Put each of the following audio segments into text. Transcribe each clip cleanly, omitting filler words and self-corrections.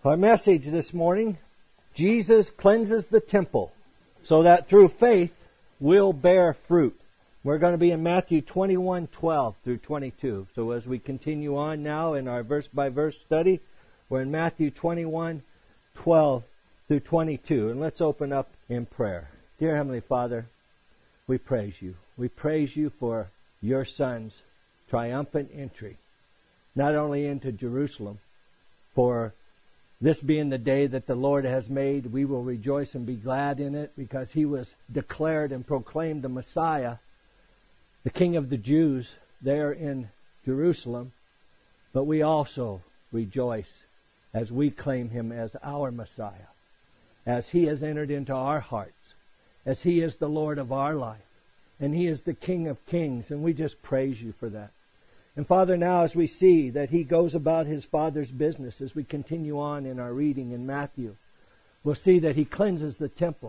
Our message this morning, Jesus cleanses the temple so that through faith we'll bear fruit. We're going to be in Matthew 21:12 through 22. So as we continue on now in our verse-by-verse study, we're in Matthew 21:12 through 22. And let's open up in prayer. Dear Heavenly Father, we praise you. We praise you for your Son's triumphant entry, not only into Jerusalem, for this being the day that the Lord has made, we will rejoice and be glad in it because he was declared and proclaimed the Messiah, the King of the Jews, there in Jerusalem. But we also rejoice as we claim him as our Messiah, as he has entered into our hearts, as he is the Lord of our life, and he is the King of kings, and we just praise you for that. And Father, now as we see that he goes about his Father's business, as we continue on in our reading in Matthew, we'll see that he cleanses the temple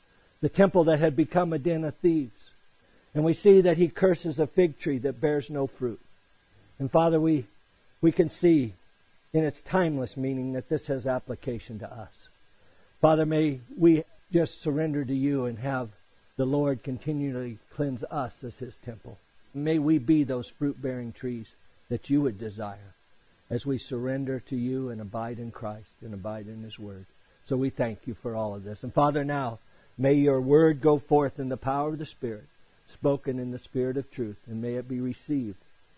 that had become a den of thieves. And we see that he curses a fig tree that bears no fruit. And Father, we can see in its timeless meaning that this has application to us. Father, may we just surrender to you and have the Lord continually cleanse us as his temple. May we be those fruit-bearing trees that you would desire as we surrender to you and abide in Christ and abide in his word. So we thank you for all of this. And Father, now, may your word go forth in the power of the Spirit, spoken in the Spirit of truth, and may it be received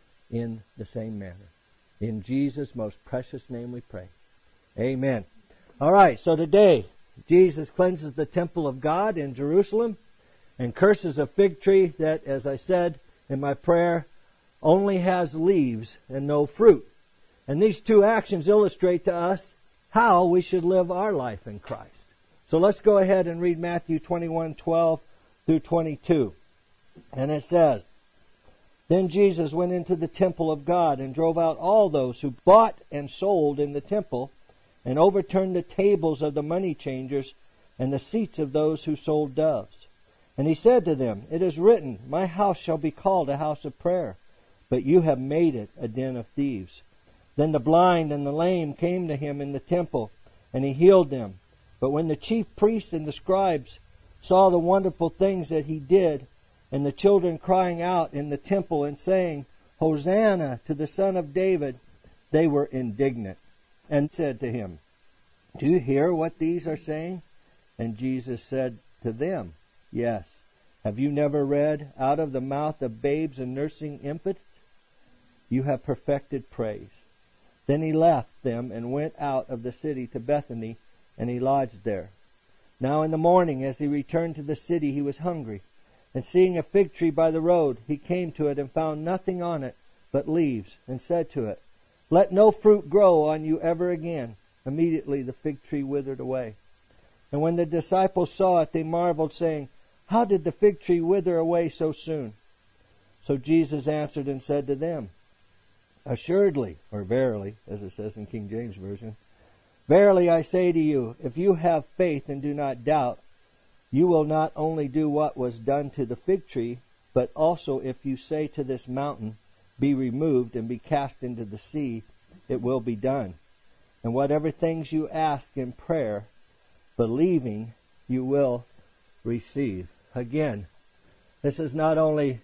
in the same manner. In Jesus' most precious name we pray. Amen. All right, so today, Jesus cleanses the temple of God in Jerusalem and curses a fig tree that, as I said in my prayer, only has leaves and no fruit. And these two actions illustrate to us how we should live our life in Christ. So let's go ahead and read Matthew 21:12 through 22. And it says, Then Jesus went into the temple of God and drove out all those who bought and sold in the temple, and overturned the tables of the money changers and the seats of those who sold doves. And he said to them, It is written, My house shall be called a house of prayer, but you have made it a den of thieves. Then the blind and the lame came to him in the temple, and he healed them. But when the chief priests and the scribes saw the wonderful things that he did, and the children crying out in the temple and saying, Hosanna to the Son of David, they were indignant, and said to him, Do you hear what these are saying? And Jesus said to them, Yes. Have you never read, Out of the mouth of babes and nursing infants, you have perfected praise? Then he left them and went out of the city to Bethany, and he lodged there. Now in the morning, as he returned to the city, he was hungry. And seeing a fig tree by the road, he came to it and found nothing on it but leaves, and said to it, Let no fruit grow on you ever again. Immediately the fig tree withered away. And when the disciples saw it, they marveled, saying, How did the fig tree wither away so soon? So Jesus answered and said to them, Assuredly, or verily, as it says in King James Version, Verily I say to you, if you have faith and do not doubt, you will not only do what was done to the fig tree, but also if you say to this mountain, Be removed and be cast into the sea, it will be done. And whatever things you ask in prayer, believing, you will receive. Again, this is not only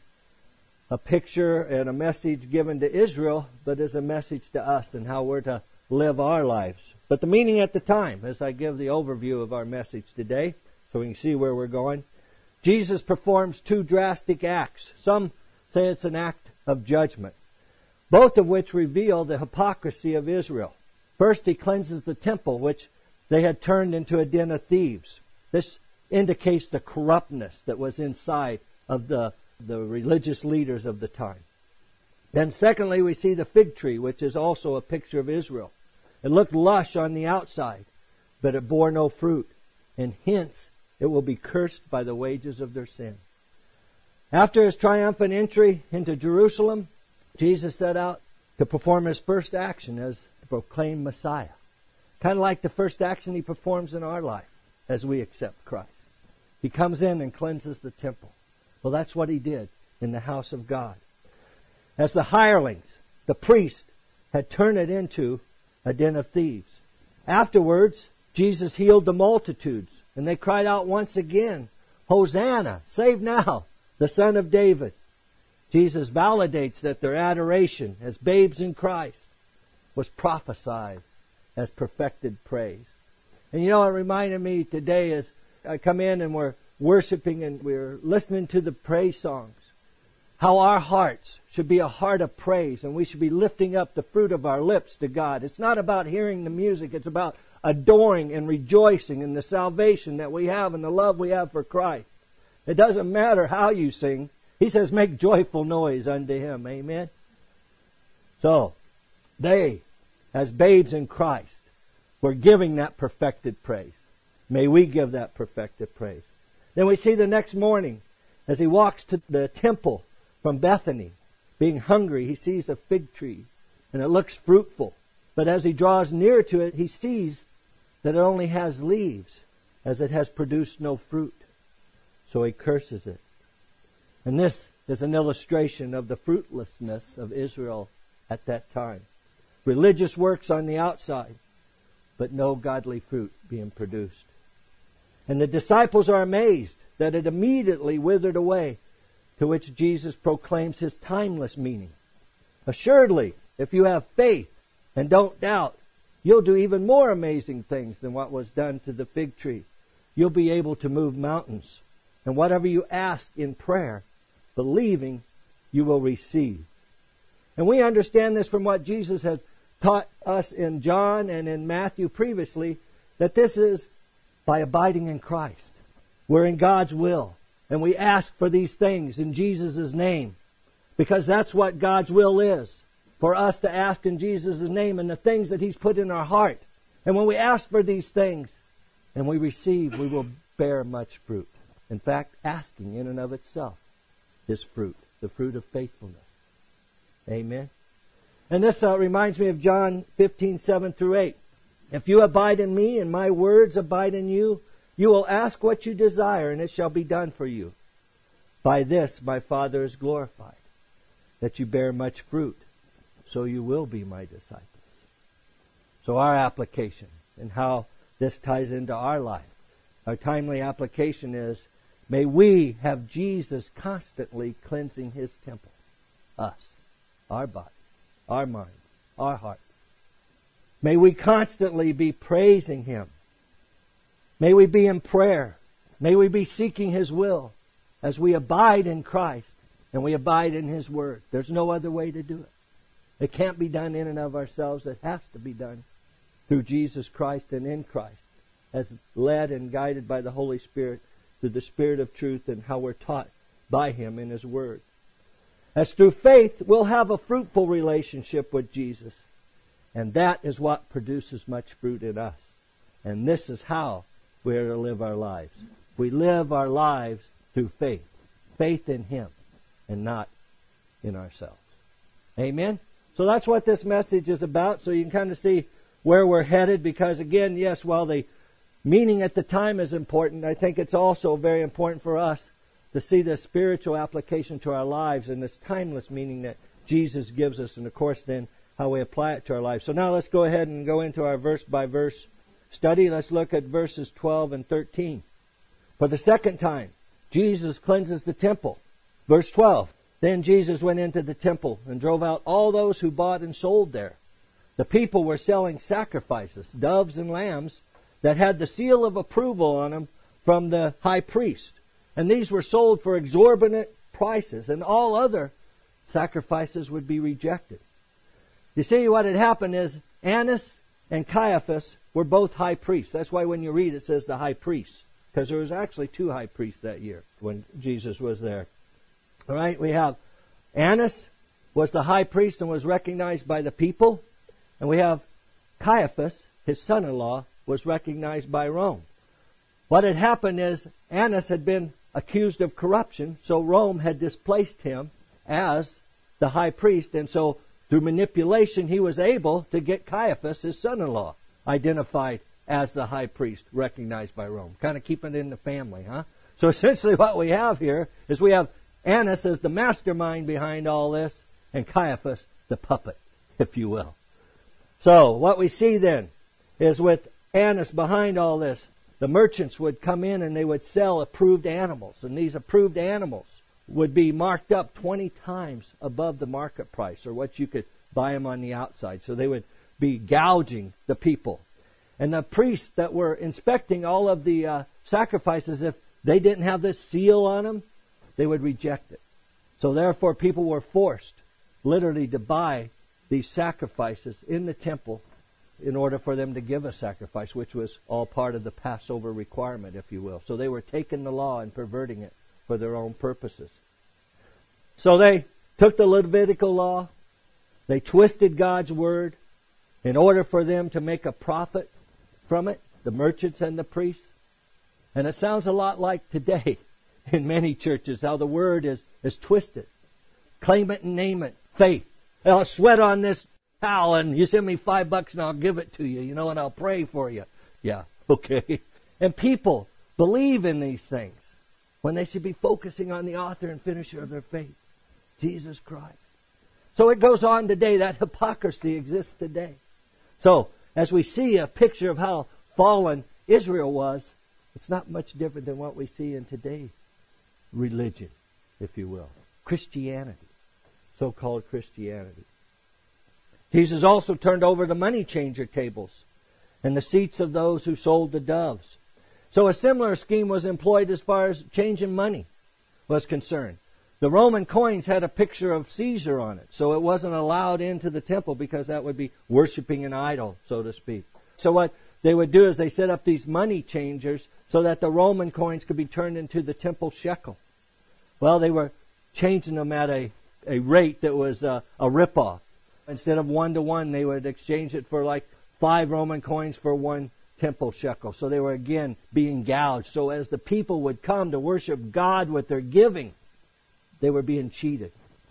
a picture and a message given to Israel, but is a message to us and how we're to live our lives. But the meaning at the time, as I give the overview of our message today, so we can see where we're going, Jesus performs two drastic acts. Some say it's an act of judgment, both of which reveal the hypocrisy of Israel. First, he cleanses the temple, which they had turned into a den of thieves. This indicates the corruptness that was inside of the religious leaders of the time. Then secondly, we see the fig tree, which is also a picture of Israel. It looked lush on the outside, but it bore no fruit, and hence it will be cursed by the wages of their sin. After his triumphant entry into Jerusalem, Jesus set out to perform his first action as the proclaimed Messiah. Kind of like the first action he performs in our life as we accept Christ. He comes in and cleanses the temple. Well, that's what he did in the house of God. As the hirelings, the priest, had turned it into a den of thieves. Afterwards, Jesus healed the multitudes, and they cried out once again, Hosanna, save now, the Son of David. Jesus validates that their adoration as babes in Christ was prophesied as perfected praise. And you know, it reminded me today as I come in and we're worshiping and we're listening to the praise songs, how our hearts should be a heart of praise, and we should be lifting up the fruit of our lips to God. It's not about hearing the music. It's about adoring and rejoicing in the salvation that we have and the love we have for Christ. It doesn't matter how you sing. He says, make joyful noise unto Him. Amen? So, they, as babes in Christ, were giving that perfected praise. May we give that perfected praise. Then we see the next morning, as He walks to the temple from Bethany, being hungry, He sees a fig tree, and it looks fruitful. But as He draws near to it, He sees that it only has leaves, as it has produced no fruit. So He curses it. And this is an illustration of the fruitlessness of Israel at that time. Religious works on the outside, but no godly fruit being produced. And the disciples are amazed that it immediately withered away, to which Jesus proclaims His timeless meaning. Assuredly, if you have faith and don't doubt, you'll do even more amazing things than what was done to the fig tree. You'll be able to move mountains. And whatever you ask in prayer, believing, you will receive. And we understand this from what Jesus had taught us in John and in Matthew previously, that this is by abiding in Christ. We're in God's will. And we ask for these things in Jesus' name. Because that's what God's will is. For us to ask in Jesus' name and the things that He's put in our heart. And when we ask for these things and we receive, we will bear much fruit. In fact, asking in and of itself is fruit. The fruit of faithfulness. Amen. And this reminds me of John 15:7-8. If you abide in me and my words abide in you, you will ask what you desire and it shall be done for you. By this my Father is glorified, that you bear much fruit, so you will be my disciples. So our application and how this ties into our life. Our timely application is, may we have Jesus constantly cleansing His temple. Us, our body, our mind, our heart. May we constantly be praising Him. May we be in prayer. May we be seeking His will as we abide in Christ and we abide in His Word. There's no other way to do it. It can't be done in and of ourselves. It has to be done through Jesus Christ and in Christ, as led and guided by the Holy Spirit through the Spirit of truth and how we're taught by Him in His Word. As through faith, we'll have a fruitful relationship with Jesus. And that is what produces much fruit in us. And this is how we are to live our lives. We live our lives through faith. Faith in Him and not in ourselves. Amen? So that's what this message is about. So you can kind of see where we're headed. Because again, yes, while the meaning at the time is important, I think it's also very important for us to see the spiritual application to our lives and this timeless meaning that Jesus gives us. And of course then how we apply it to our lives. So now let's go ahead and go into our verse-by-verse study. Let's look at verses 12 and 13. For the second time, Jesus cleanses the temple. Verse 12, then Jesus went into the temple and drove out all those who bought and sold there. The people were selling sacrifices, doves and lambs, that had the seal of approval on them from the high priest. And these were sold for exorbitant prices, and all other sacrifices would be rejected. You see, what had happened is Annas and Caiaphas were both high priests. That's why when you read it says the high priest, because there was actually two high priests that year when Jesus was there. All right, we have Annas was the high priest and was recognized by the people. And we have Caiaphas, his son-in-law, was recognized by Rome. What had happened is Annas had been accused of corruption, so Rome had displaced him as the high priest. And so through manipulation, he was able to get Caiaphas, his son-in-law, identified as the high priest, recognized by Rome. Kind of keeping it in the family, huh? So essentially what we have here is we have Annas as the mastermind behind all this, and Caiaphas the puppet, if you will. So what we see then is with Annas behind all this. The merchants would come in and they would sell approved animals. And these approved animals would be marked up 20 times above the market price, or what you could buy them on the outside. So they would be gouging the people. And the priests that were inspecting all of the sacrifices, if they didn't have this seal on them, they would reject it. So therefore people were forced literally to buy these sacrifices in the temple in order for them to give a sacrifice, which was all part of the Passover requirement, if you will. So they were taking the law and perverting it for their own purposes. So they took the Levitical law, they twisted God's word in order for them to make a profit from it, the merchants and the priests. And it sounds a lot like today in many churches, how the word is twisted. Claim it and name it. Faith. I'll sweat on this towel and you send me $5 and I'll give it to you, and I'll pray for you. Yeah, okay. And people believe in these things when they should be focusing on the author and finisher of their faith, Jesus Christ. So it goes on today. That hypocrisy exists today. So as we see a picture of how fallen Israel was, it's not much different than what we see in today's religion, if you will. Christianity. So-called Christianity. Jesus also turned over the money changer tables and the seats of those who sold the doves. So a similar scheme was employed as far as changing money was concerned. The Roman coins had a picture of Caesar on it, so it wasn't allowed into the temple because that would be worshiping an idol, so to speak. So what they would do is they set up these money changers so that the Roman coins could be turned into the temple shekel. Well, they were changing them at a rate that was a ripoff. Instead of 1-to-1, they would exchange it for like 5 Roman coins for 1 temple shekel. So they were again being gouged. So as the people would come to worship God with their giving, they were being cheated.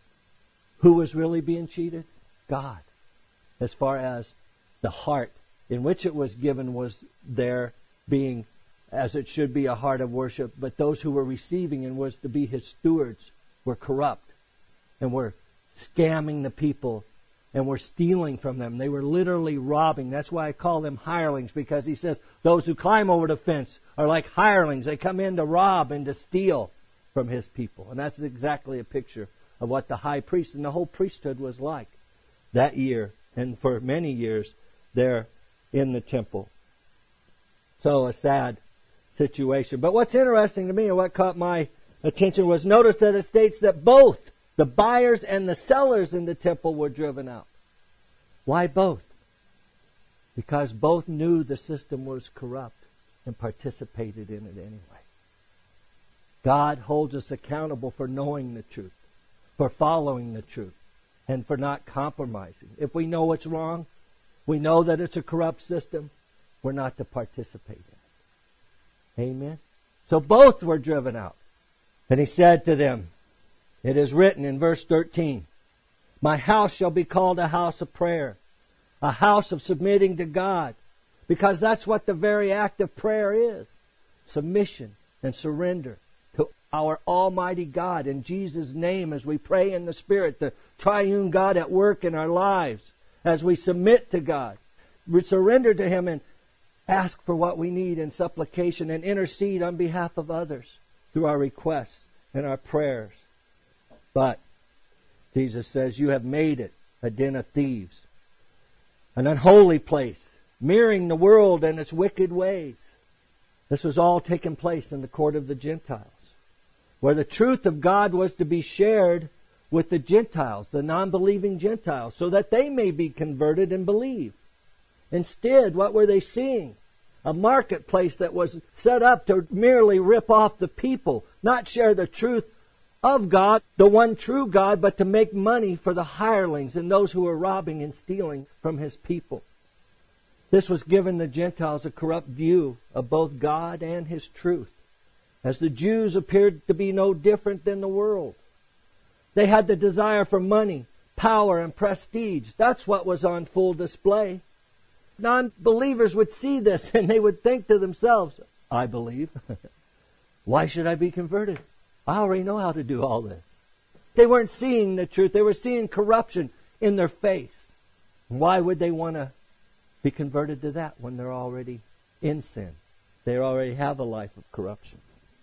Who was really being cheated? God. As far as the heart in which it was given was there being as it should be, a heart of worship. But those who were receiving and was to be His stewards were corrupt and were scamming the people and were stealing from them. They were literally robbing. That's why I call them hirelings, because He says those who climb over the fence are like hirelings. They come in to rob and to steal from His people. And that's exactly a picture of what the high priest and the whole priesthood was like that year and for many years there in the temple. So a sad situation. But what's interesting to me and what caught my attention was notice that it states that both the buyers and the sellers in the temple were driven out. Why both? Because both knew the system was corrupt and participated in it anyway. God holds us accountable for knowing the truth, for following the truth, and for not compromising. If we know what's wrong, we know that it's a corrupt system, we're not to participate in it. Amen? So both were driven out. And He said to them, it is written in verse 13, my house shall be called a house of prayer, a house of submitting to God, because that's what the very act of prayer is. Submission and surrender to our Almighty God in Jesus' name as we pray in the Spirit, the triune God at work in our lives, as we submit to God. We surrender to Him and ask for what we need in supplication and intercede on behalf of others through our requests and our prayers. But Jesus says, you have made it a den of thieves, an unholy place, mirroring the world and its wicked ways. This was all taking place in the court of the Gentiles, where the truth of God was to be shared with the Gentiles, the non-believing Gentiles, so that they may be converted and believe. Instead, what were they seeing? A marketplace that was set up to merely rip off the people, not share the truth of God, the one true God, but to make money for the hirelings and those who were robbing and stealing from His people. This was giving the Gentiles a corrupt view of both God and His truth, as the Jews appeared to be no different than the world. They had the desire for money, power, and prestige. That's what was on full display. Non-believers would see this and they would think to themselves, I believe. Why should I be converted? I already know how to do all this. They weren't seeing the truth. They were seeing corruption in their face. Why would they want to be converted to that when they're already in sin. They already have a life of corruption.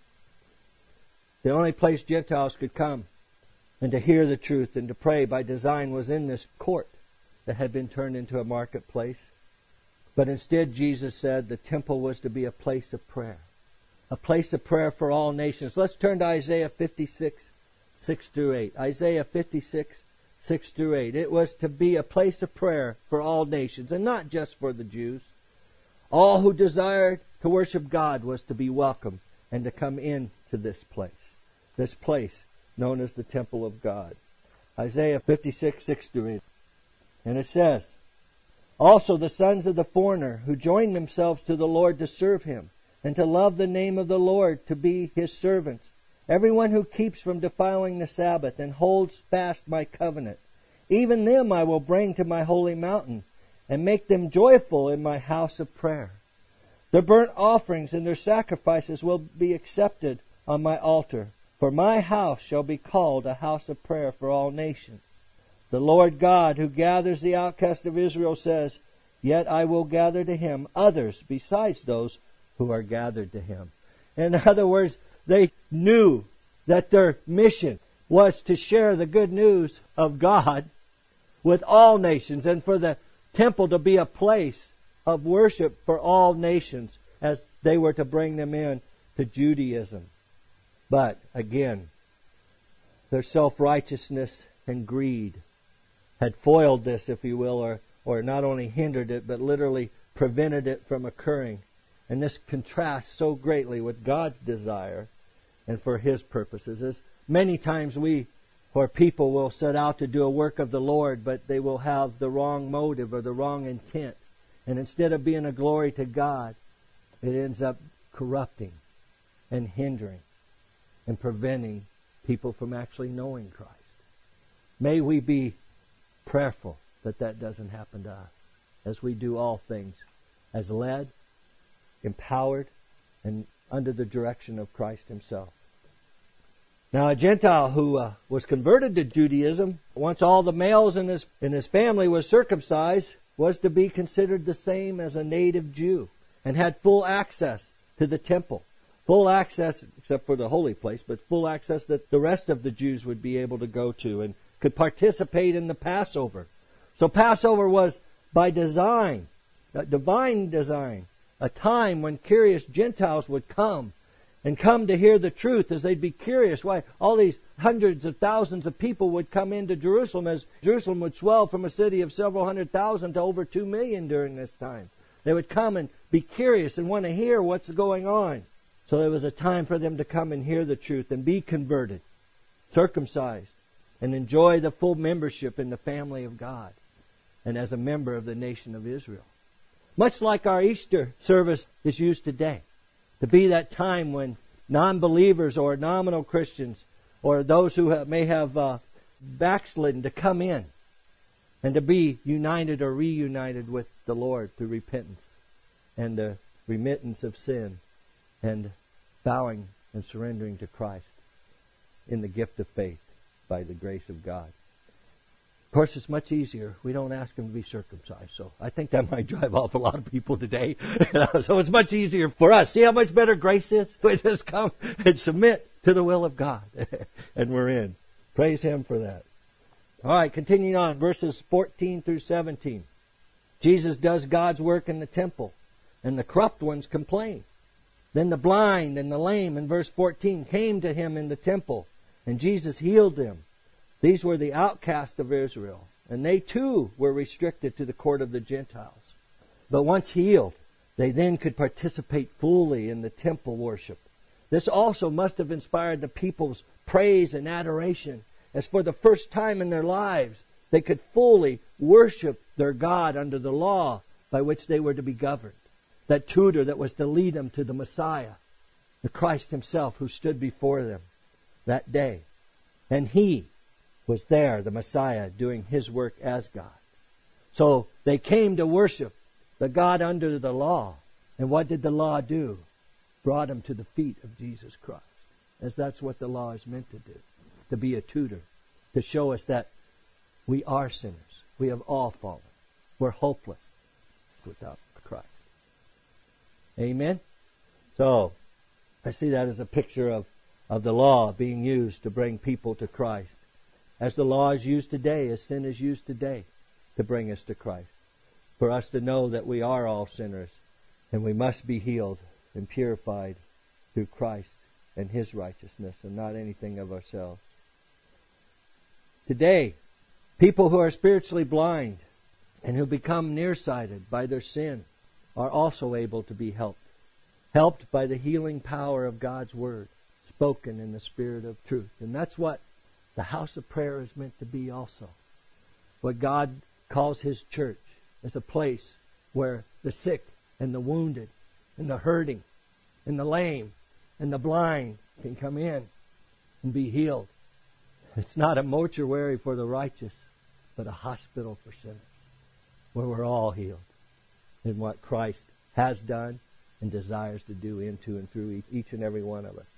The only place Gentiles could come and to hear the truth and to pray by design was in this court that had been turned into a marketplace. But instead, Jesus said the temple was to be a place of prayer. A place of prayer for all nations. Let's turn to Isaiah 56, 6 through 8. Isaiah 56, 6 through 8. It was to be a place of prayer for all nations, and not just for the Jews. All who desired to worship God was to be welcome and to come into this place known as the temple of God. Isaiah 56, 6 through 8. And it says, also the sons of the foreigner who join themselves to the Lord to serve Him, and to love the name of the Lord, to be His servants. Everyone who keeps from defiling the Sabbath and holds fast my covenant, even them I will bring to my holy mountain, and make them joyful in my house of prayer. Their burnt offerings and their sacrifices will be accepted on my altar, for my house shall be called a house of prayer for all nations. The Lord God, who gathers the outcast of Israel, says, yet I will gather to Him others besides those who are gathered to Him. In other words, they knew that their mission was to share the good news of God with all nations, and for the temple to be a place of worship for all nations as they were to bring them in to Judaism. But again, their self-righteousness and greed had foiled this, if you will, or not only hindered it, but literally prevented it from occurring. And this contrasts so greatly with God's desire and for His purposes. As many times we, or people, will set out to do a work of the Lord, but they will have the wrong motive or the wrong intent. And instead of being a glory to God, it ends up corrupting and hindering and preventing people from actually knowing Christ. May we be prayerful that that doesn't happen to us as we do all things as led, empowered, and under the direction of Christ Himself. Now, a Gentile who was converted to Judaism, once all the males in his family was circumcised, was to be considered the same as a native Jew and had full access to the temple. Full access, except for the holy place, but full access that the rest of the Jews would be able to go to and could participate in the Passover. So Passover was by design, divine design, a time when curious Gentiles would come to hear the truth, as they'd be curious why all these hundreds of thousands of people would come into Jerusalem, as Jerusalem would swell from a city of several 100,000 to over 2 million during this time. They would come and be curious and want to hear what's going on. So there was a time for them to come and hear the truth and be converted, circumcised, and enjoy the full membership in the family of God and as a member of the nation of Israel. Much like our Easter service is used today, to be that time when non-believers or nominal Christians or those who may have backslidden to come in and to be united or reunited with the Lord through repentance and the remittance of sin and bowing and surrendering to Christ in the gift of faith by the grace of God. Of course, it's much easier. We don't ask them to be circumcised. So I think that might drive off a lot of people today. So it's much easier for us. See how much better grace is? We just come and submit to the will of God. And we're in. Praise Him for that. All right, continuing on, verses 14 through 17. Jesus does God's work in the temple, and the corrupt ones complain. Then the blind and the lame, in verse 14, came to Him in the temple, and Jesus healed them. These were the outcasts of Israel, and they too were restricted to the court of the Gentiles. But once healed, they then could participate fully in the temple worship. This also must have inspired the people's praise and adoration, as for the first time in their lives, they could fully worship their God under the law by which they were to be governed. That tutor that was to lead them to the Messiah, the Christ Himself who stood before them that day. And He was there, the Messiah, doing His work as God. So they came to worship the God under the law. And what did the law do? Brought them to the feet of Jesus Christ. As that's what the law is meant to do. To be a tutor. To show us that we are sinners. We have all fallen. We're hopeless. without Christ. Amen? So, I see that as a picture of the law being used to bring people to Christ. As the law is used today, as sin is used today to bring us to Christ. For us to know that we are all sinners and we must be healed and purified through Christ and His righteousness and not anything of ourselves. Today, people who are spiritually blind and who become nearsighted by their sin are also able to be helped. Helped by the healing power of God's Word, spoken in the Spirit of truth. And that's what the house of prayer is meant to be also. What God calls His church is a place where the sick and the wounded and the hurting and the lame and the blind can come in and be healed. It's not a mortuary for the righteous, but a hospital for sinners, where we're all healed in what Christ has done and desires to do into and through each and every one of us.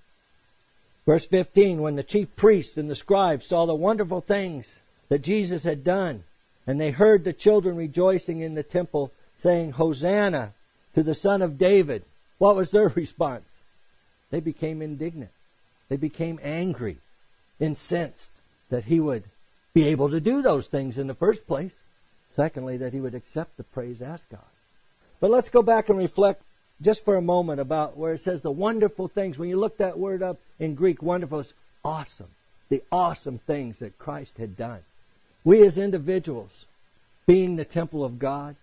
Verse 15, when the chief priests and the scribes saw the wonderful things that Jesus had done, and they heard the children rejoicing in the temple, saying, Hosanna to the Son of David, what was their response? They became indignant. They became angry, incensed that He would be able to do those things in the first place. Secondly, that He would accept the praise as God. But let's go back and reflect just for a moment about where it says the wonderful things. When you look that word up in Greek, wonderful is awesome. The awesome things that Christ had done. We as individuals, being the temple of God,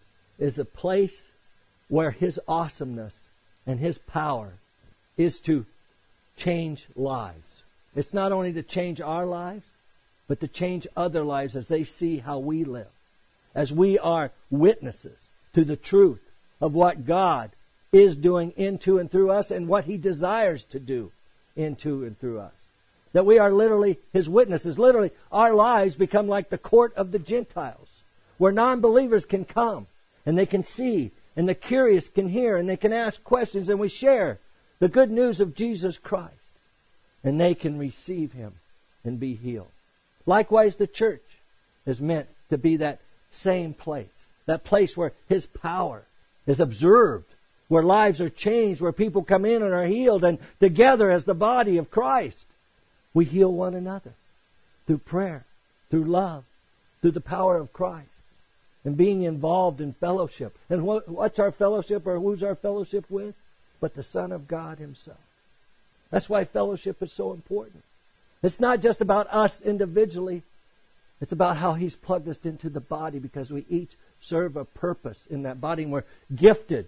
is a place where His awesomeness and His power is to change lives. It's not only to change our lives, but to change other lives as they see how we live. As we are witnesses to the truth of what God is doing into and through us and what He desires to do into and through us. That we are literally His witnesses. Literally, our lives become like the court of the Gentiles, where non-believers can come and they can see, and the curious can hear, and they can ask questions, and we share the good news of Jesus Christ. And they can receive Him and be healed. Likewise, the church is meant to be that same place. That place where His power is observed, where lives are changed, where people come in and are healed, and together as the body of Christ, we heal one another through prayer, through love, through the power of Christ, and being involved in fellowship. And what's our fellowship, or who's our fellowship with? But the Son of God Himself. That's why fellowship is so important. It's not just about us individually. It's about how He's plugged us into the body, because we each serve a purpose in that body, and we're gifted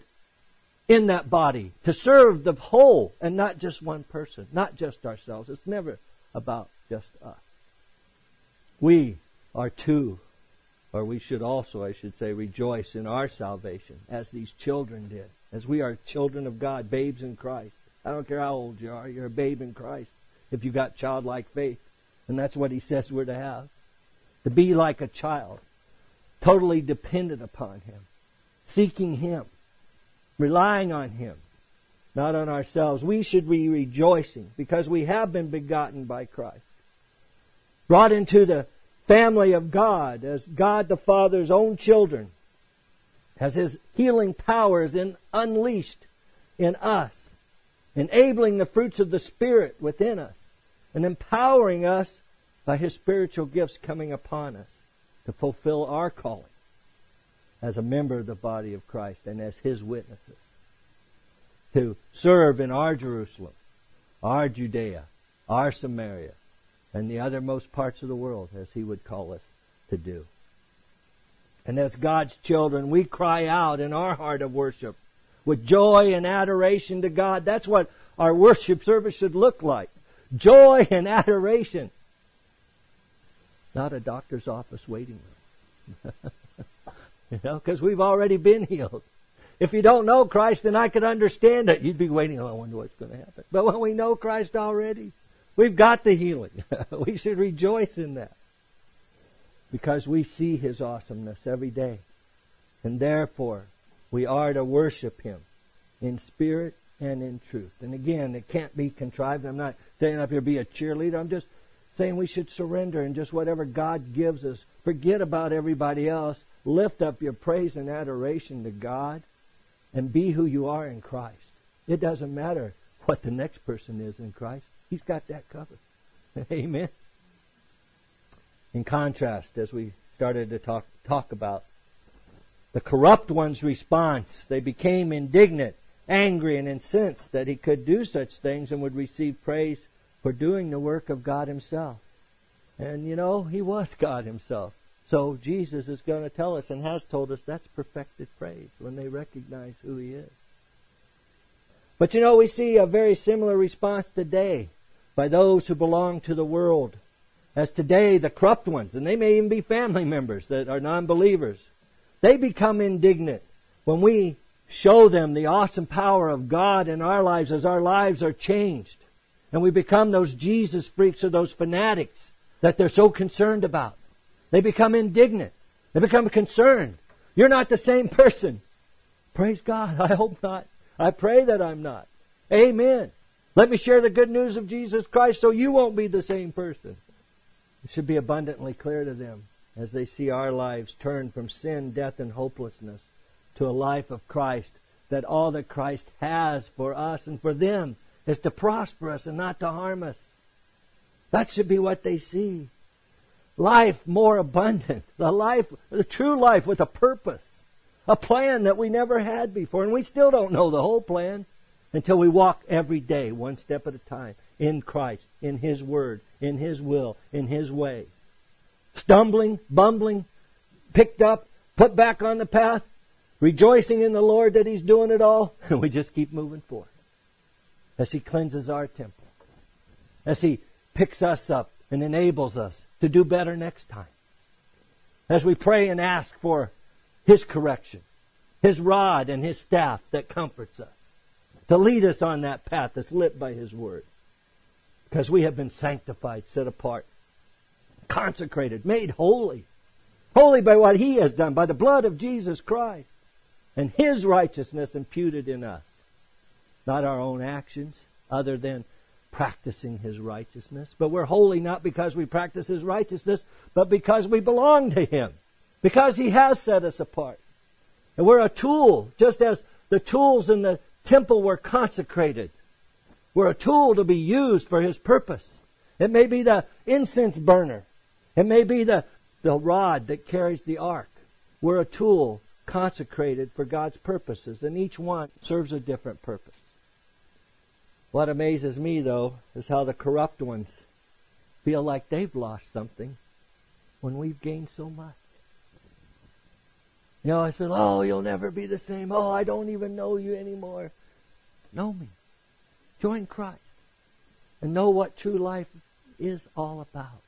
in that body to serve the whole and not just one person, not just ourselves. It's never about just us. We are to, or we should also, I should say, rejoice in our salvation as these children did, as we are children of God, babes in Christ. I don't care how old you are, you're a babe in Christ if you've got childlike faith. And that's what He says we're to have. To be like a child, totally dependent upon Him, seeking Him, relying on Him, not on ourselves. We should be rejoicing because we have been begotten by Christ, brought into the family of God as God the Father's own children, as His healing powers unleashed in us, enabling the fruits of the Spirit within us, and empowering us by His spiritual gifts coming upon us to fulfill our calling as a member of the body of Christ and as His witnesses, to serve in our Jerusalem, our Judea, our Samaria, and the othermost parts of the world, as He would call us to do. And as God's children, we cry out in our heart of worship with joy and adoration to God. That's what our worship service should look like. Joy and adoration. Not a doctor's office waiting room. Because we've already been healed. If you don't know Christ, then I could understand it. You'd be waiting, I wonder what's going to happen. But when we know Christ already, we've got the healing. We should rejoice in that. Because we see His awesomeness every day. And therefore, we are to worship Him in spirit and in truth. And again, it can't be contrived. I'm not saying up here be a cheerleader. I'm just saying we should surrender and just whatever God gives us. Forget about everybody else. lift up your praise and adoration to God and be who you are in Christ. It doesn't matter what the next person is in Christ. He's got that covered. Amen. In contrast, as we started to talk about the corrupt one's response, they became indignant, angry, and incensed that he could do such things and would receive praise for doing the work of God Himself. And you know, He was God Himself. So Jesus is going to tell us and has told us that's perfected praise when they recognize who He is. But you know, we see a very similar response today by those who belong to the world. As today, the corrupt ones, and they may even be family members that are non-believers, they become indignant when we show them the awesome power of God in our lives as our lives are changed. And we become those Jesus freaks or those fanatics that they're so concerned about. They become indignant. They become concerned. You're not the same person. Praise God. I hope not. I pray that I'm not. Amen. Let me share the good news of Jesus Christ so you won't be the same person. It should be abundantly clear to them as they see our lives turn from sin, death, and hopelessness to a life of Christ, that all that Christ has for us and for them is to prosper us and not to harm us. That should be what they see. Life more abundant. The true life with a purpose. A plan that we never had before. And we still don't know the whole plan until we walk every day, one step at a time, in Christ, in His Word, in His will, in His way. Stumbling, bumbling, picked up, put back on the path, rejoicing in the Lord that He's doing it all, and we just keep moving forward. As He cleanses our temple. As He picks us up and enables us to do better next time. As we pray and ask for His correction, His rod and His staff that comforts us, to lead us on that path that's lit by His Word. Because we have been sanctified, set apart, consecrated, made holy. Holy by what He has done, by the blood of Jesus Christ. And His righteousness imputed in us. Not our own actions, other than practicing His righteousness. But we're holy not because we practice His righteousness, but because we belong to Him. Because He has set us apart. And we're a tool, just as the tools in the temple were consecrated. We're a tool to be used for His purpose. It may be the incense burner. It may be the rod that carries the ark. We're a tool consecrated for God's purposes, and each one serves a different purpose. What amazes me, though, is how the corrupt ones feel like they've lost something when we've gained so much. You know, I said, oh, you'll never be the same. Oh, I don't even know you anymore. Know me. Join Christ. And know what true life is all about.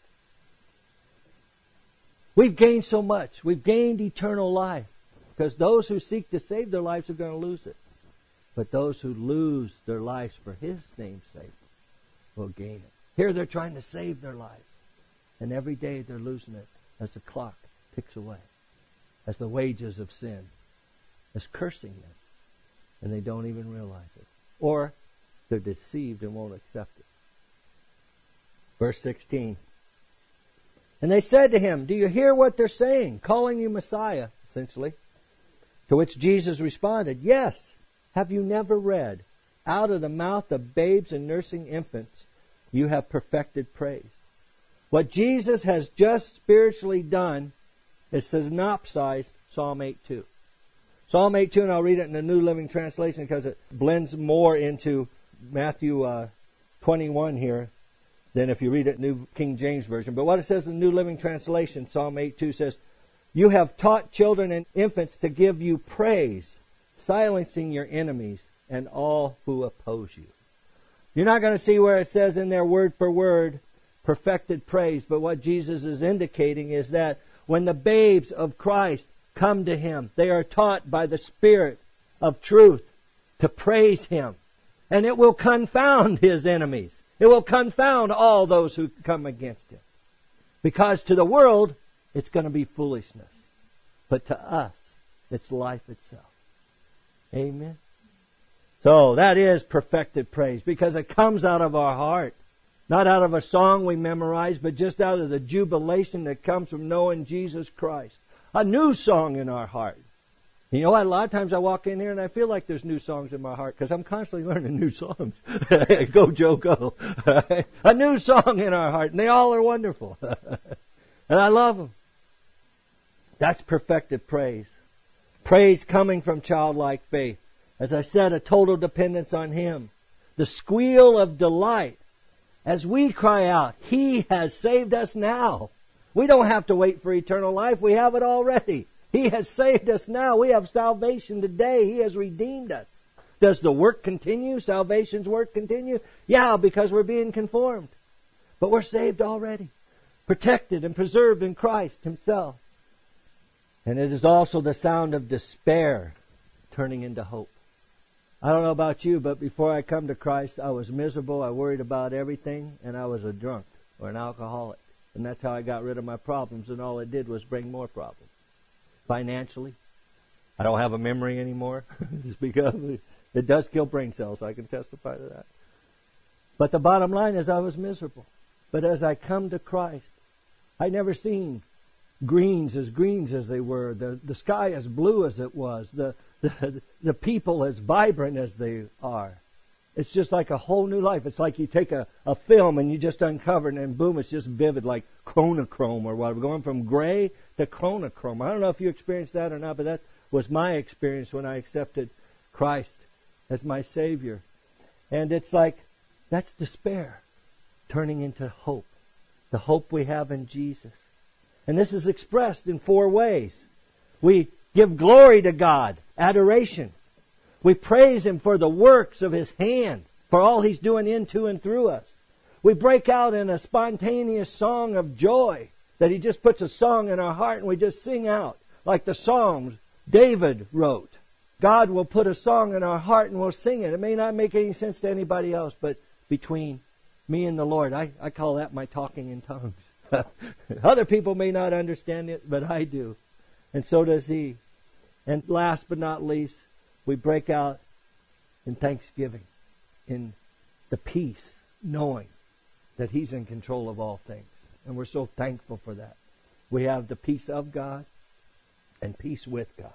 We've gained so much. We've gained eternal life. Because those who seek to save their lives are going to lose it. But those who lose their lives for His name's sake will gain it. Here they're trying to save their lives. And every day they're losing it as the clock ticks away. As the wages of sin is cursing them. And they don't even realize it. Or they're deceived and won't accept it. Verse 16. And they said to Him, do you hear what they're saying? Calling you Messiah, essentially. To which Jesus responded, yes. Have you never read, out of the mouth of babes and nursing infants, you have perfected praise. What Jesus has just spiritually done is synopsized Psalm 8:2. Psalm 8:2, and I'll read it in the New Living Translation because it blends more into Matthew 21 here than if you read it in New King James Version. But what it says in the New Living Translation, Psalm 8:2 says, you have taught children and infants to give you praise, silencing your enemies and all who oppose you. You're not going to see where it says in there word for word, perfected praise. But what Jesus is indicating is that when the babes of Christ come to Him, they are taught by the Spirit of truth to praise Him. And it will confound His enemies. It will confound all those who come against Him. Because to the world, it's going to be foolishness. But to us, it's life itself. Amen. So that is perfected praise because it comes out of our heart. Not out of a song we memorize, but just out of the jubilation that comes from knowing Jesus Christ. a new song in our heart. You know what? A lot of times I walk in here and I feel like there's new songs in my heart because I'm constantly learning new songs. Go, Joe, go. A new song in our heart, and they all are wonderful. And I love them. That's perfected praise. Praise coming from childlike faith. As I said, a total dependence on Him. The squeal of delight as we cry out, He has saved us now. We don't have to wait for eternal life. We have it already. He has saved us now. We have salvation today. He has redeemed us. Does the work continue? Salvation's work continue? Yeah, because we're being conformed. But we're saved already. Protected and preserved in Christ Himself. And it is also the sound of despair turning into hope. I don't know about you, but before I come to Christ, I was miserable. I worried about everything, and I was a drunk or an alcoholic. And that's how I got rid of my problems, and all it did was bring more problems. Financially, I don't have a memory anymore. Just because it does kill brain cells. I can testify to that. But the bottom line is I was miserable. But as I come to Christ, I never seen greens as they were, the sky as blue as it was, the people as vibrant as they are. It's just like a whole new life. It's like you take a film and you just uncover it and boom, it's just vivid, like chronochrome or what. We're going from gray to chronochrome. I don't know if you experienced that or not, but that was my experience when I accepted Christ as my Savior. And it's like, that's despair turning into hope. The hope we have in Jesus. And this is expressed in 4 ways. We give glory to God, adoration. We praise Him for the works of His hand, for all He's doing into and through us. We break out in a spontaneous song of joy, that He just puts a song in our heart and we just sing out, like the Psalms David wrote. God will put a song in our heart and we'll sing it. It may not make any sense to anybody else, but between me and the Lord, I call that my talking in tongues. Other people may not understand it, but I do. And so does He. And last but not least, we break out in thanksgiving, in the peace, knowing that He's in control of all things. And we're so thankful for that. We have the peace of God and peace with God.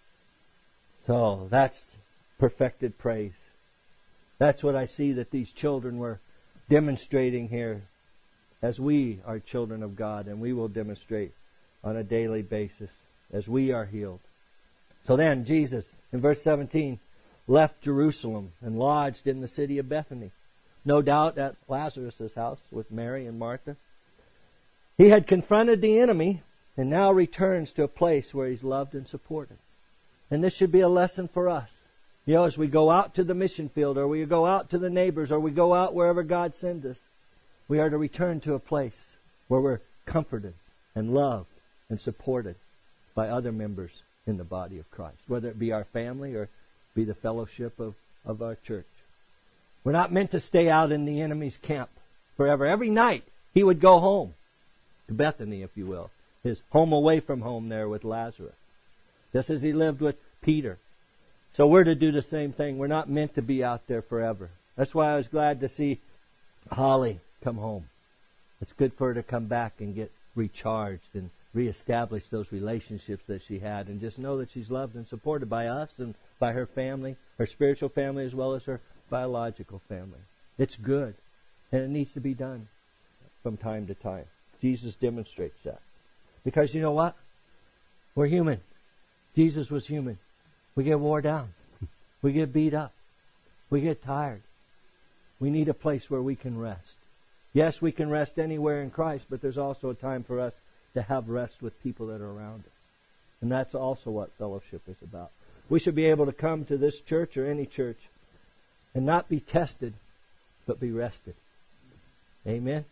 So that's perfected praise. That's what I see that these children were demonstrating here as we are children of God, and we will demonstrate on a daily basis as we are healed. So then Jesus, in verse 17, left Jerusalem and lodged in the city of Bethany. No doubt at Lazarus' house with Mary and Martha. He had confronted the enemy and now returns to a place where He's loved and supported. And this should be a lesson for us. You know, as we go out to the mission field, or we go out to the neighbors, or we go out wherever God sends us, we are to return to a place where we're comforted and loved and supported by other members in the body of Christ, whether it be our family or be the fellowship of our church. We're not meant to stay out in the enemy's camp forever. Every night he would go home to Bethany, if you will, his home away from home there with Lazarus, just as He lived with Peter. So we're to do the same thing. We're not meant to be out there forever. That's why I was glad to see Holly come home. It's good for her to come back and get recharged and reestablish those relationships that she had, and just know that she's loved and supported by us and by her family, her spiritual family as well as her biological family. It's good, and it needs to be done from time to time. Jesus demonstrates that. Because you know what? We're human. Jesus was human. We get wore down. We get beat up. We get tired. We need a place where we can rest. Yes, we can rest anywhere in Christ, but there's also a time for us to have rest with people that are around us. And that's also what fellowship is about. We should be able to come to this church or any church and not be tested, but be rested. Amen?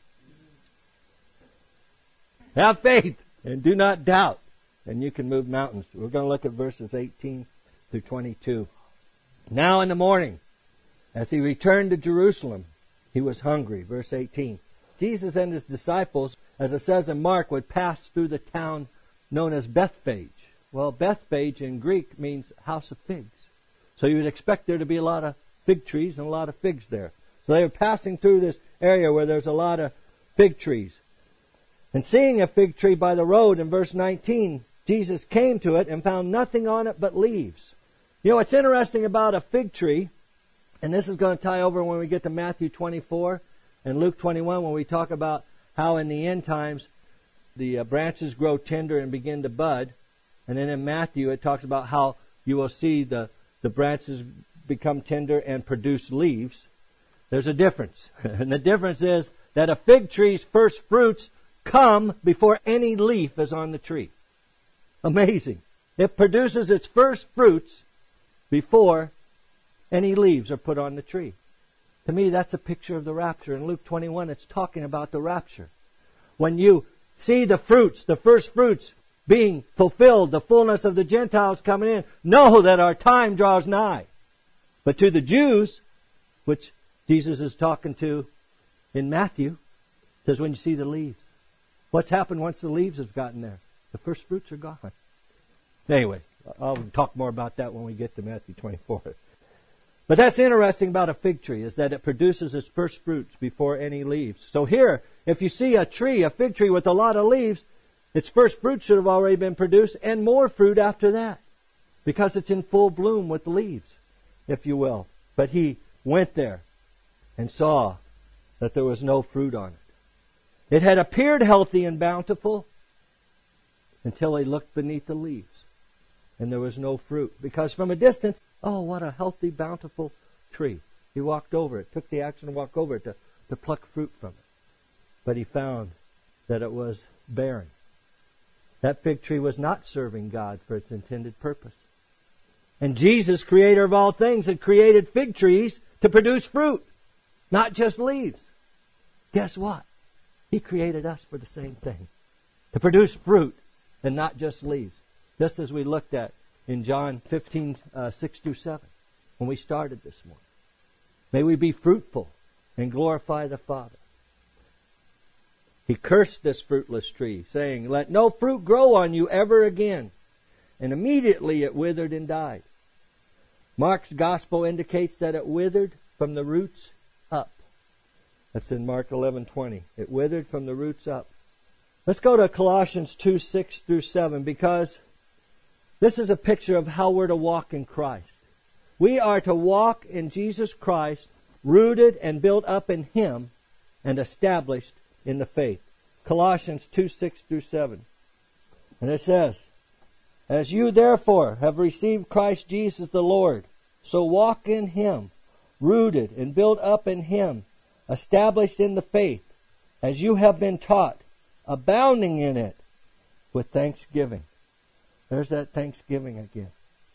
Have faith and do not doubt, and you can move mountains. We're going to look at verses 18 through 22. Now in the morning, as He returned to Jerusalem, He was hungry. Verse 18. Jesus and His disciples, as it says in Mark, would pass through the town known as Bethphage. Well, Bethphage in Greek means house of figs. So you would expect there to be a lot of fig trees and a lot of figs there. So they were passing through this area where there's a lot of fig trees. And seeing a fig tree by the road, in verse 19, Jesus came to it and found nothing on it but leaves. You know, what's interesting about a fig tree, and this is going to tie over when we get to Matthew 24 and Luke 21 when we talk about how in the end times the branches grow tender and begin to bud. And then in Matthew it talks about how you will see the branches become tender and produce leaves. There's a difference. And the difference is that a fig tree's first fruits come before any leaf is on the tree. Amazing. It produces its first fruits before any leaves are put on the tree. To me, that's a picture of the rapture. In Luke 21, it's talking about the rapture. When you see the fruits, the first fruits being fulfilled, the fullness of the Gentiles coming in, know that our time draws nigh. But to the Jews, which Jesus is talking to in Matthew, it says when you see the leaves. What's happened once the leaves have gotten there? The first fruits are gone. Anyway, I'll talk more about that when we get to Matthew 24. But that's interesting about a fig tree, is that it produces its first fruits before any leaves. So here, if you see a tree, a fig tree with a lot of leaves, its first fruit should have already been produced, and more fruit after that, because it's in full bloom with leaves, if you will. But he went there and saw that there was no fruit on it. It had appeared healthy and bountiful until he looked beneath the leaves, and there was no fruit. Because from a distance, oh, what a healthy, bountiful tree. He walked over it, took the action to walk over it to pluck fruit from it. But he found that it was barren. That fig tree was not serving God for its intended purpose. And Jesus, creator of all things, had created fig trees to produce fruit, not just leaves. Guess what? He created us for the same thing, to produce fruit and not just leaves. Just as we looked at in John 15, 6 through 7, when we started this morning. May we be fruitful and glorify the Father. He cursed this fruitless tree, saying, "Let no fruit grow on you ever again." And immediately it withered and died. Mark's gospel indicates that it withered from the roots up. That's in Mark 11:20. It withered from the roots up. Let's go to Colossians 2, 6 through 7, because this is a picture of how we're to walk in Christ. We are to walk in Jesus Christ, rooted and built up in Him, and established in the faith. Colossians 2, 6 through 7. And it says, "As you therefore have received Christ Jesus the Lord, so walk in Him, rooted and built up in Him, established in the faith, as you have been taught, abounding in it with thanksgiving." There's that thanksgiving again.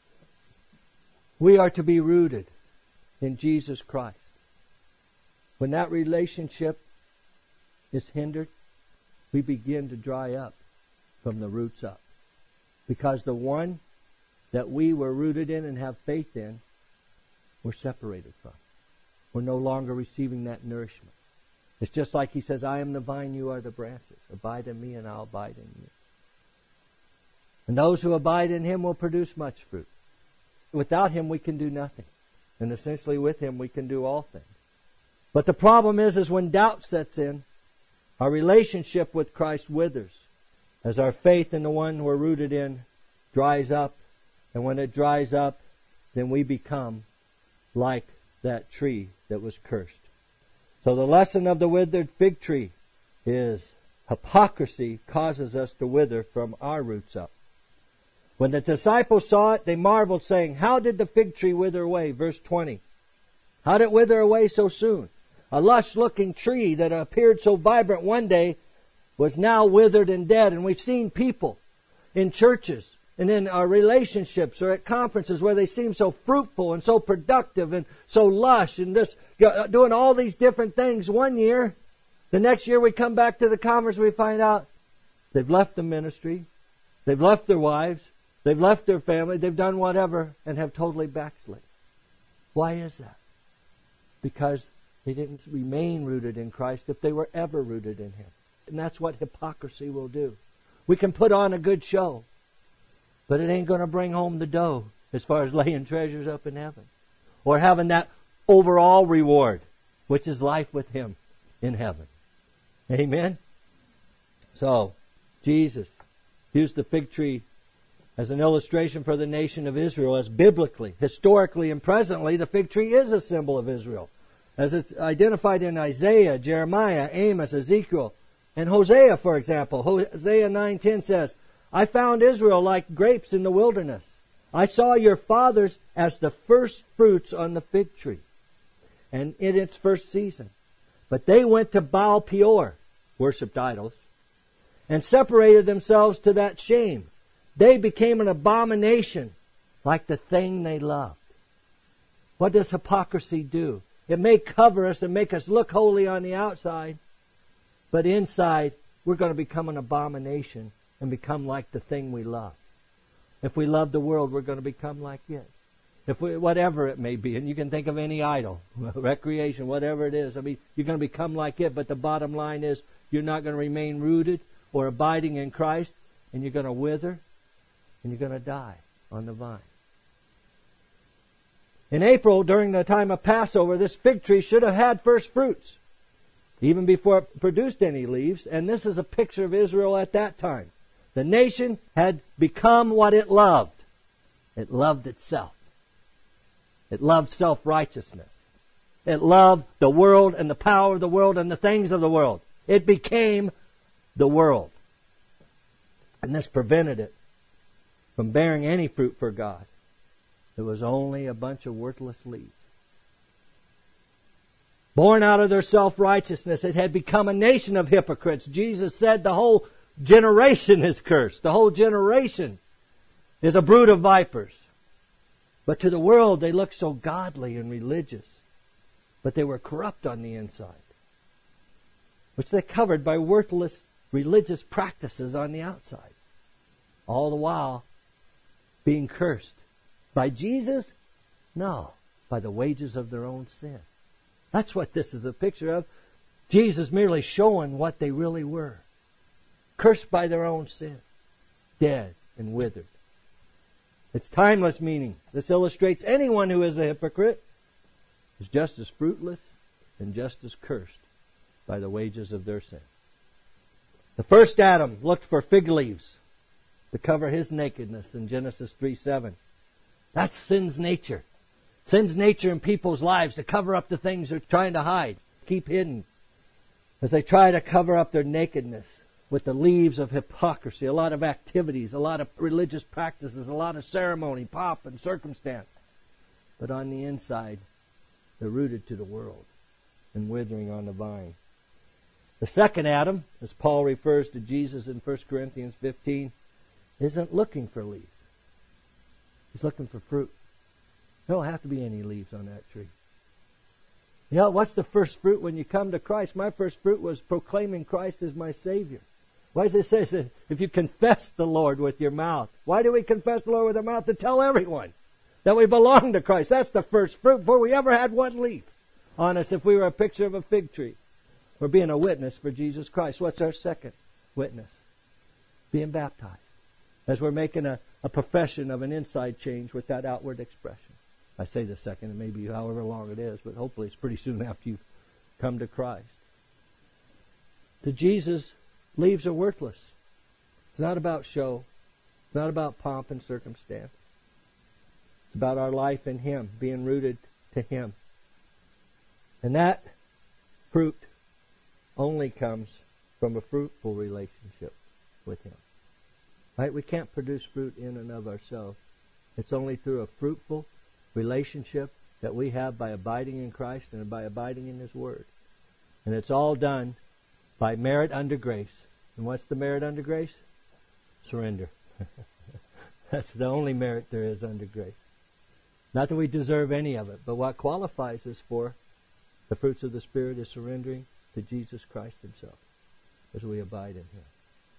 We are to be rooted in Jesus Christ. When that relationship is hindered, we begin to dry up from the roots up. Because the one that we were rooted in and have faith in, we're separated from. We're no longer receiving that nourishment. It's just like He says, "I am the vine, you are the branches. Abide in me and I'll abide in you." And those who abide in Him will produce much fruit. Without Him we can do nothing. And essentially with Him we can do all things. But the problem is when doubt sets in, our relationship with Christ withers. As our faith in the one we're rooted in dries up. And when it dries up, then we become like that tree that was cursed. So the lesson of the withered fig tree is hypocrisy causes us to wither from our roots up. When the disciples saw it, they marveled, saying, "How did the fig tree wither away?" Verse 20. How did it wither away so soon? A lush-looking tree that appeared so vibrant one day was now withered and dead. And we've seen people in churches and in our relationships or at conferences where they seem so fruitful and so productive and so lush and just doing all these different things one year. The next year we come back to the conference, we find out they've left the ministry, they've left their wives, they've left their family, they've done whatever and have totally backslid. Why is that? Because they didn't remain rooted in Christ if they were ever rooted in Him. And that's what hypocrisy will do. We can put on a good show, but it ain't going to bring home the dough as far as laying treasures up in heaven. Or having that overall reward, which is life with Him in heaven. Amen? So, Jesus used the fig tree As an illustration for the nation of Israel, as biblically, historically, and presently, the fig tree is a symbol of Israel. As it's identified in Isaiah, Jeremiah, Amos, Ezekiel, and Hosea, for example. Hosea 9:10 says, I found Israel like grapes in the wilderness. I saw your fathers as the first fruits on the fig tree, and in its first season. But they went to Baal Peor, worshipped idols, and separated themselves to that shame. They became an abomination, like the thing they loved. What does hypocrisy do? It may cover us and make us look holy on the outside, but inside we're going to become an abomination and become like the thing we love. If we love the world, we're going to become like it. Whatever it may be, and you can think of any idol, recreation, whatever it is. I mean, you're going to become like it, but the bottom line is you're not going to remain rooted or abiding in Christ, and you're going to wither, and you're going to die on the vine. In April, during the time of Passover, this fig tree should have had first fruits, even before it produced any leaves, and this is a picture of Israel at that time. The nation had become what it loved. It loved itself. It loved self-righteousness. It loved the world and the power of the world and the things of the world. It became the world. And this prevented it from bearing any fruit for God. It was only a bunch of worthless leaves. Born out of their self-righteousness, it had become a nation of hypocrites. Jesus said the whole generation is cursed. The whole generation is a brood of vipers. But to the world, they looked so godly and religious. But they were corrupt on the inside, which they covered by worthless religious practices on the outside. All the while being cursed. By Jesus? No. By the wages of their own sin. That's what this is a picture of. Jesus merely showing what they really were. Cursed by their own sin. Dead and withered. It's timeless meaning. This illustrates anyone who is a hypocrite is just as fruitless and just as cursed by the wages of their sin. The first Adam looked for fig leaves to cover his nakedness in Genesis 3:7. That's sin's nature. Sin's nature in people's lives to cover up the things they're trying to hide, keep hidden, as they try to cover up their nakedness with the leaves of hypocrisy, a lot of activities, a lot of religious practices, a lot of ceremony, pomp, and circumstance. But on the inside, they're rooted to the world and withering on the vine. The second Adam, as Paul refers to Jesus in 1 Corinthians 15, isn't looking for leaves. He's looking for fruit. There don't have to be any leaves on that tree. You know, what's the first fruit when you come to Christ? My first fruit was proclaiming Christ as my Savior. Why does it say if you confess the Lord with your mouth? Why do we confess the Lord with our mouth? To tell everyone that we belong to Christ. That's the first fruit before we ever had one leaf on us if we were a picture of a fig tree. We're being a witness for Jesus Christ. What's our second witness? Being baptized. As we're making a profession of an inside change with that outward expression. I say the second, it may be however long it is, but hopefully it's pretty soon after you've come to Christ. To Jesus, leaves are worthless. It's not about show. It's not about pomp and circumstance. It's about our life in Him, being rooted to Him. And that fruit only comes from a fruitful relationship with Him. Right? We can't produce fruit in and of ourselves. It's only through a fruitful relationship that we have by abiding in Christ and by abiding in His Word. And it's all done by merit under grace. And what's the merit under grace? Surrender. That's the only merit there is under grace. Not that we deserve any of it, but what qualifies us for the fruits of the Spirit is surrendering to Jesus Christ Himself as we abide in Him.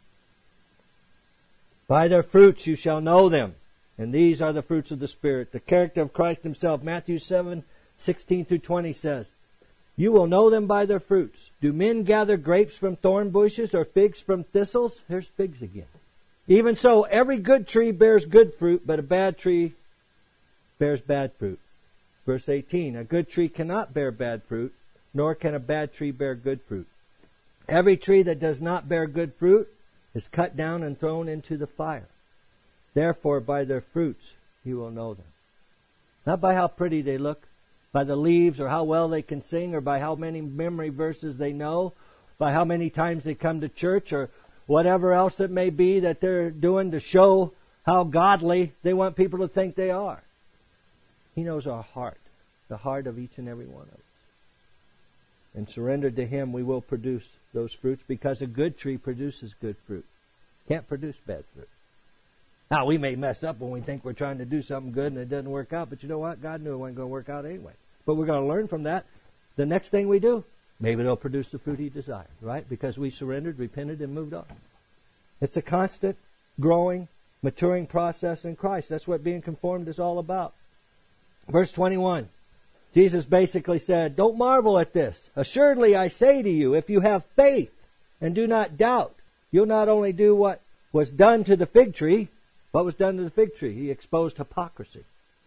By their fruits you shall know them. And these are the fruits of the Spirit. The character of Christ Himself. Matthew 7:16-20 says, you will know them by their fruits. Do men gather grapes from thorn bushes or figs from thistles? Here's figs again. Even so, every good tree bears good fruit, but a bad tree bears bad fruit. Verse 18, a good tree cannot bear bad fruit, nor can a bad tree bear good fruit. Every tree that does not bear good fruit is cut down and thrown into the fire. Therefore, by their fruits you will know them. Not by how pretty they look, by the leaves, or how well they can sing, or by how many memory verses they know, by how many times they come to church, or whatever else it may be that they're doing to show how godly they want people to think they are. He knows our heart, the heart of each and every one of us. And surrendered to Him, we will produce those fruits, because a good tree produces good fruit. Can't produce bad fruit. Now, we may mess up when we think we're trying to do something good and it doesn't work out, but you know what? God knew it wasn't going to work out anyway. But we're going to learn from that. The next thing we do, maybe it'll produce the fruit He desired, right? Because we surrendered, repented, and moved on. It's a constant, growing, maturing process in Christ. That's what being conformed is all about. Verse 21, Jesus basically said, don't marvel at this. Assuredly, I say to you, if you have faith and do not doubt, you'll not only do what was done to the fig tree. What was done to the fig tree? He exposed hypocrisy.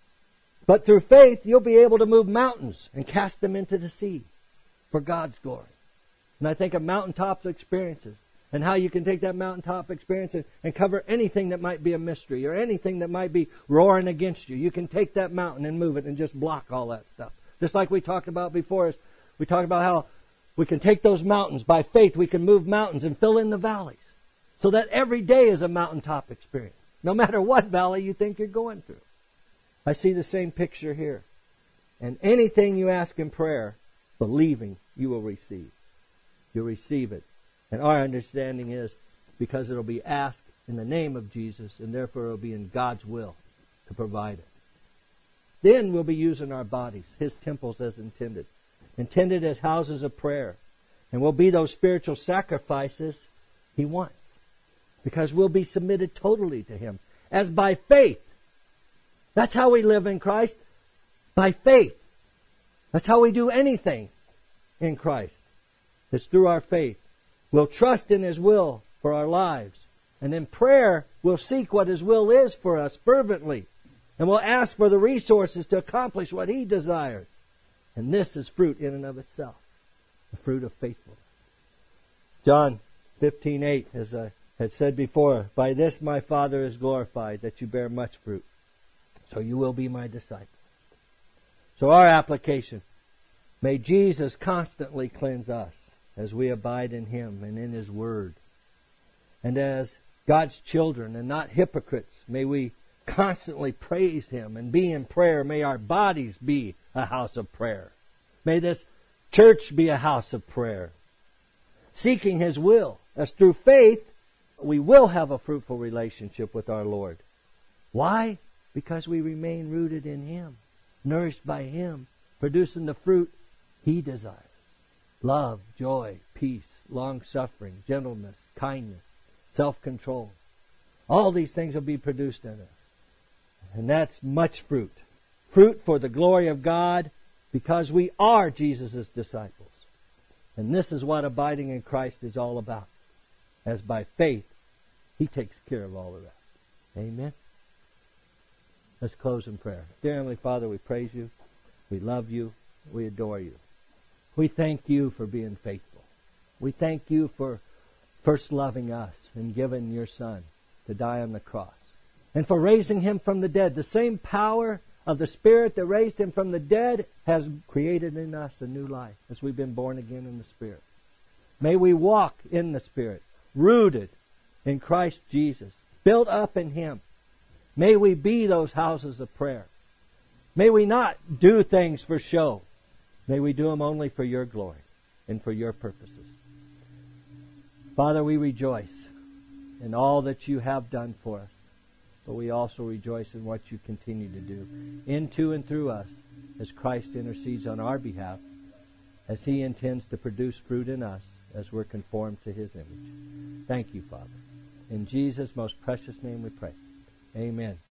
But through faith, you'll be able to move mountains and cast them into the sea for God's glory. And I think of mountaintop experiences and how you can take that mountaintop experience and cover anything that might be a mystery or anything that might be roaring against you. You can take that mountain and move it and just block all that stuff. Just like we talked about before, we talked about how we can take those mountains. By faith, we can move mountains and fill in the valleys. So that every day is a mountaintop experience. No matter what valley you think you're going through. I see the same picture here. And anything you ask in prayer, believing, you will receive. You'll receive it. And our understanding is because it'll be asked in the name of Jesus, and therefore it'll be in God's will to provide it. Then we'll be using our bodies, His temples as intended. Intended as houses of prayer. And we'll be those spiritual sacrifices He wants. Because we'll be submitted totally to Him. As by faith. That's how we live in Christ. By faith. That's how we do anything in Christ. It's through our faith. We'll trust in His will for our lives. And in prayer, we'll seek what His will is for us fervently. And we'll ask for the resources to accomplish what He desires. And this is fruit in and of itself. The fruit of faithfulness. John 15:8, as I had said before, by this my Father is glorified, that you bear much fruit. So you will be my disciples. So our application, may Jesus constantly cleanse us as we abide in Him and in His Word. And as God's children and not hypocrites, may we constantly praise Him and be in prayer. May our bodies be a house of prayer. May this church be a house of prayer. Seeking His will, as through faith, we will have a fruitful relationship with our Lord. Why? Because we remain rooted in Him, nourished by Him, producing the fruit He desires. Love, joy, peace, long-suffering, gentleness, kindness, self-control. All these things will be produced in us. And that's much fruit. Fruit for the glory of God, because we are Jesus' disciples. And this is what abiding in Christ is all about. As by faith, He takes care of all the rest. Amen. Let's close in prayer. Dear Heavenly Father, we praise You. We love You. We adore You. We thank You for being faithful. We thank You for first loving us and giving Your Son to die on the cross. And for raising Him from the dead. The same power of the Spirit that raised Him from the dead has created in us a new life as we've been born again in the Spirit. May we walk in the Spirit, rooted in Christ Jesus, built up in Him. May we be those houses of prayer. May we not do things for show. May we do them only for Your glory and for Your purposes. Father, we rejoice in all that You have done for us, but we also rejoice in what You continue to do into and through us as Christ intercedes on our behalf, as He intends to produce fruit in us as we're conformed to His image. Thank You, Father. In Jesus' most precious name we pray. Amen.